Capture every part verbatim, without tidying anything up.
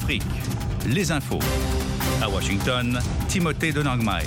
Afrique, les infos. À Washington, Timothée de Nangmai.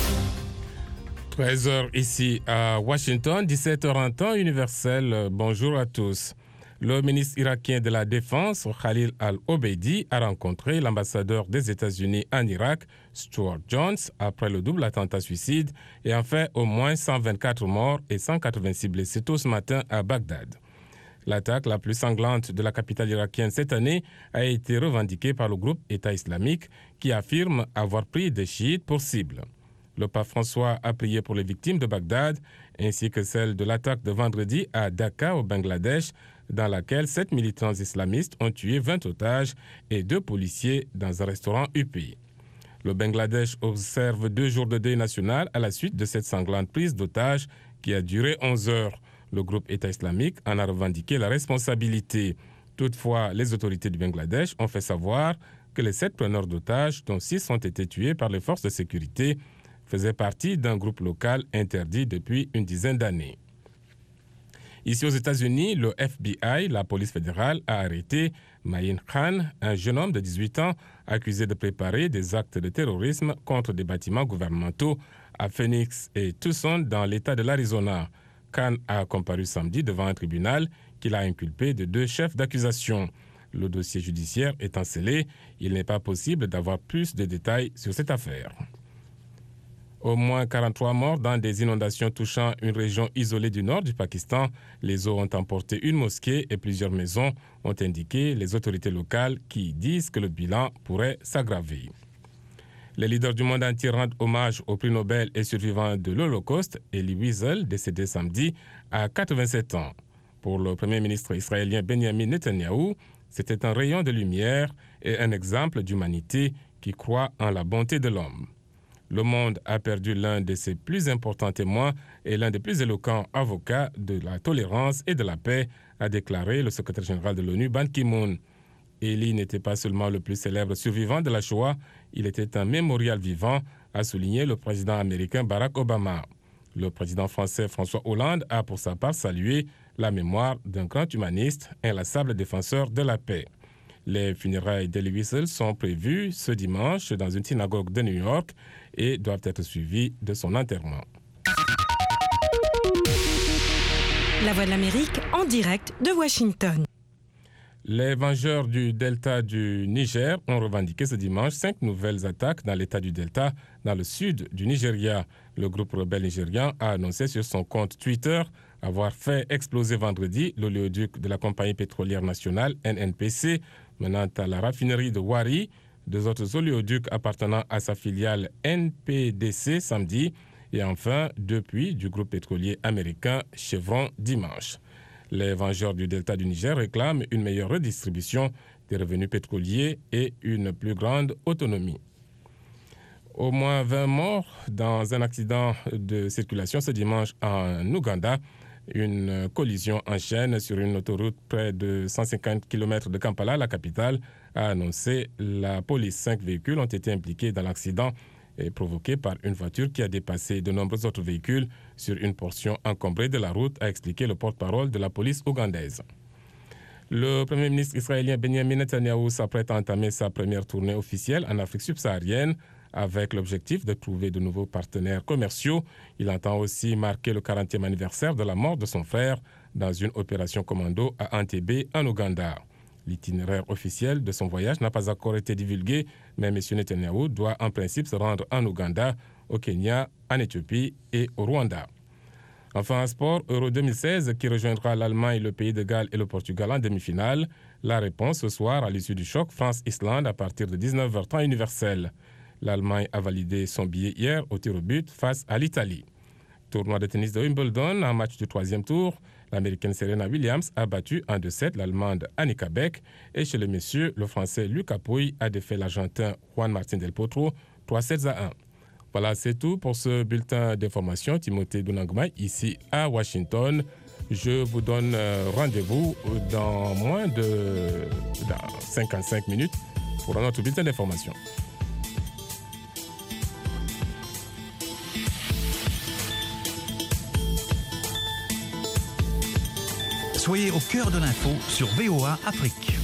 treize heures ici à Washington, dix-sept heures en temps universel. Bonjour à tous. Le ministre irakien de la Défense, Khalil al-Obeidi, a rencontré l'ambassadeur des États-Unis en Irak, Stuart Jones, après le double attentat suicide et en fait au moins cent vingt-quatre morts et cent quatre-vingt-six blessés tôt ce matin à Bagdad. L'attaque la plus sanglante de la capitale irakienne cette année a été revendiquée par le groupe État islamique qui affirme avoir pris des chiites pour cible. Le pape François a prié pour les victimes de Bagdad ainsi que celles de l'attaque de vendredi à Dhaka au Bangladesh dans laquelle sept militants islamistes ont tué vingt otages et deux policiers dans un restaurant U P I. Le Bangladesh observe deux jours de deuil national à la suite de cette sanglante prise d'otages qui a duré onze heures. Le groupe État islamique en a revendiqué la responsabilité. Toutefois, les autorités du Bangladesh ont fait savoir que les sept preneurs d'otages, dont six ont été tués par les forces de sécurité, faisaient partie d'un groupe local interdit depuis une dizaine d'années. Ici aux États-Unis, le F B I, la police fédérale, a arrêté Maïn Khan, un jeune homme de dix-huit ans accusé de préparer des actes de terrorisme contre des bâtiments gouvernementaux à Phoenix et Tucson dans l'État de l'Arizona. Khan a comparu samedi devant un tribunal qu'il a inculpé de deux chefs d'accusation. Le dossier judiciaire étant scellé, il n'est pas possible d'avoir plus de détails sur cette affaire. Au moins quarante-trois morts dans des inondations touchant une région isolée du nord du Pakistan. Les eaux ont emporté une mosquée et plusieurs maisons, ont indiqué les autorités locales qui disent que le bilan pourrait s'aggraver. Les leaders du monde entier rendent hommage au prix Nobel et survivant de l'Holocauste, Elie Wiesel, décédé samedi à quatre-vingt-sept ans. Pour le premier ministre israélien Benjamin Netanyahou, c'était un rayon de lumière et un exemple d'humanité qui croit en la bonté de l'homme. Le monde a perdu l'un de ses plus importants témoins et l'un des plus éloquents avocats de la tolérance et de la paix, a déclaré le secrétaire général de l'ONU, Ban Ki-moon. Elie n'était pas seulement le plus célèbre survivant de la Shoah, il était un mémorial vivant, a souligné le président américain Barack Obama. Le président français François Hollande a pour sa part salué la mémoire d'un grand humaniste, inlassable défenseur de la paix. Les funérailles d'Elie Wiesel sont prévues ce dimanche dans une synagogue de New York et doivent être suivies de son enterrement. La Voix de l'Amérique en direct de Washington. Les vengeurs du Delta du Niger ont revendiqué ce dimanche cinq nouvelles attaques dans l'État du Delta, dans le sud du Nigeria. Le groupe rebelle nigérian a annoncé sur son compte Twitter avoir fait exploser vendredi l'oléoduc de la compagnie pétrolière nationale N N P C menant à la raffinerie de Warri, deux autres oléoducs appartenant à sa filiale N P D C samedi et enfin deux puits du groupe pétrolier américain Chevron dimanche. Les vengeurs du Delta du Niger réclament une meilleure redistribution des revenus pétroliers et une plus grande autonomie. Au moins vingt morts dans un accident de circulation ce dimanche en Ouganda. Une collision en chaîne sur une autoroute près de cent cinquante kilomètres de Kampala, la capitale, a annoncé la police. Cinq véhicules ont été impliqués dans l'accident et provoqué par une voiture qui a dépassé de nombreux autres véhicules sur une portion encombrée de la route, a expliqué le porte-parole de la police ougandaise. Le premier ministre israélien Benjamin Netanyahou s'apprête à entamer sa première tournée officielle en Afrique subsaharienne avec l'objectif de trouver de nouveaux partenaires commerciaux. Il entend aussi marquer le quarantième anniversaire de la mort de son frère dans une opération commando à Entebbe, en Ouganda. L'itinéraire officiel de son voyage n'a pas encore été divulgué, mais M. Netanyahou doit en principe se rendre en Ouganda, au Kenya, en Éthiopie et au Rwanda. Enfin, un sport, Euro deux mille seize, qui rejoindra l'Allemagne, le Pays de Galles et le Portugal en demi-finale. La réponse ce soir à l'issue du choc France-Islande à partir de dix-neuf heures temps universel. L'Allemagne a validé son billet hier au tir au but face à l'Italie. Tournoi de tennis de Wimbledon, en match du troisième tour. L'Américaine Serena Williams a battu en deux sept l'Allemande Annika Beck. Et chez les messieurs, le Français Lucas Pouille a défait l'Argentin Juan Martín del Potro trois sept à un. Voilà, c'est tout pour ce bulletin d'information. Timothée de Nangmai, ici à Washington. Je vous donne rendez-vous dans moins de dans cinquante-cinq minutes pour un autre bulletin d'information. Soyez au cœur de l'info sur V O A Afrique.